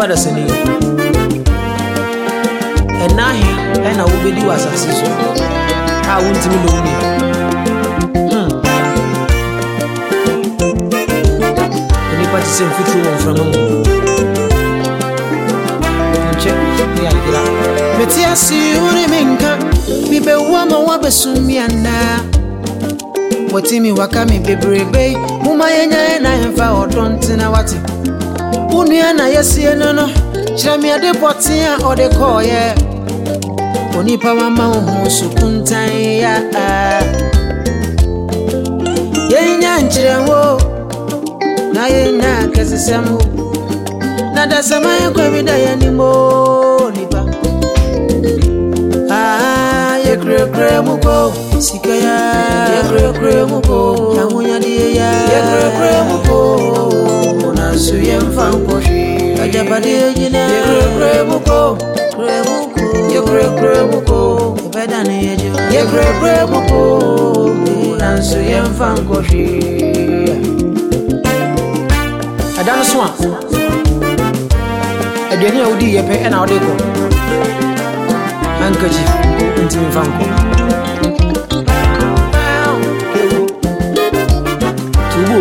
father seni enahi ena wo bedi wasase so a wontimi no ni oni pati sem futu won from mo nche ni agira metia si uri minka mi be wa ma wa besumi ana Watimi wakami bebrebe muma yenya na hemfa odontina wati Unua na yesie no chira mi ade potia ode koye Onipa mama ohu sukuntan ya Yenya nchire wo na yenya kesesemu Na dasama yakwa vida yanimo nipa Kre muko sikaya kre muko namunya die ya kre muko nasu yemfanko shi ajabade jina kre muko bedane yejo kre muko nasu yemfanko shi adana swa aduani awudi yepe na ode ko ankaji intimi fanko tubo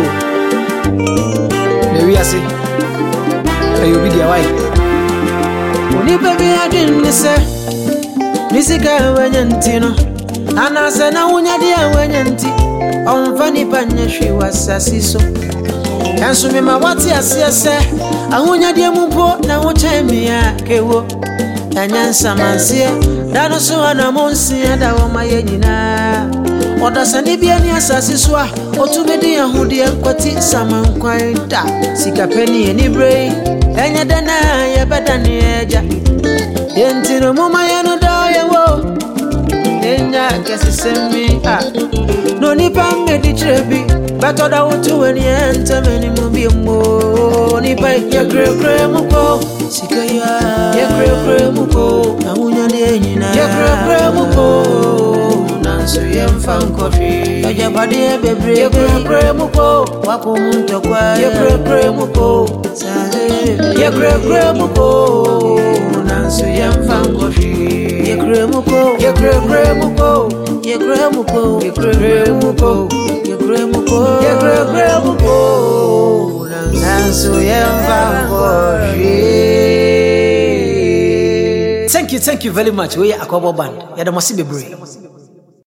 lewi ase ayo bi dia wai oni baby adin nise misika wanyantino anasa na unya dia wanyanti onfani panya hwi wasasiso enso me ma wati ase ahunya dia mumpo na wo chamia kewo anyansa mansie dano so ana monsi ada wo maye nyina oda sani bia ni asase so a otumedi ahode kwati samankwan da sika pani eni brei enya dana ya badane eja yentino mama ya no da ye wo enya kesesemi a no ni pange di trebi batoda wutu weni entemeni mumbiemo ni pa ya kre muko sika ya kre muko amunya ni nyina ya kre muko nanso yemfanko fi ajabade bebre ya kre muko wako muntu kwa ya kre muko ya kre muko nanso yemfanko fi ya kre muko ya kre muko ya kre muko ya kre muko ya kre muko nanso yemfanko fi. Thank you very much. We are Akobo Band. Yada masi bebre.